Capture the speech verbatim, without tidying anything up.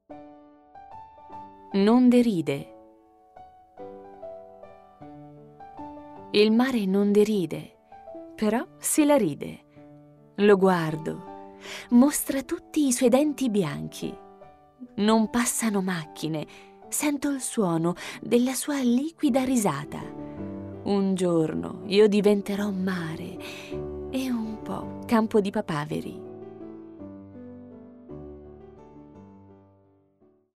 Non deride. Il mare non deride, però se la ride. Lo guardo, mostra tutti i suoi denti bianchi. Non passano macchine, sento il suono della sua liquida risata. Un giorno io diventerò mare e un po' campo di papaveri.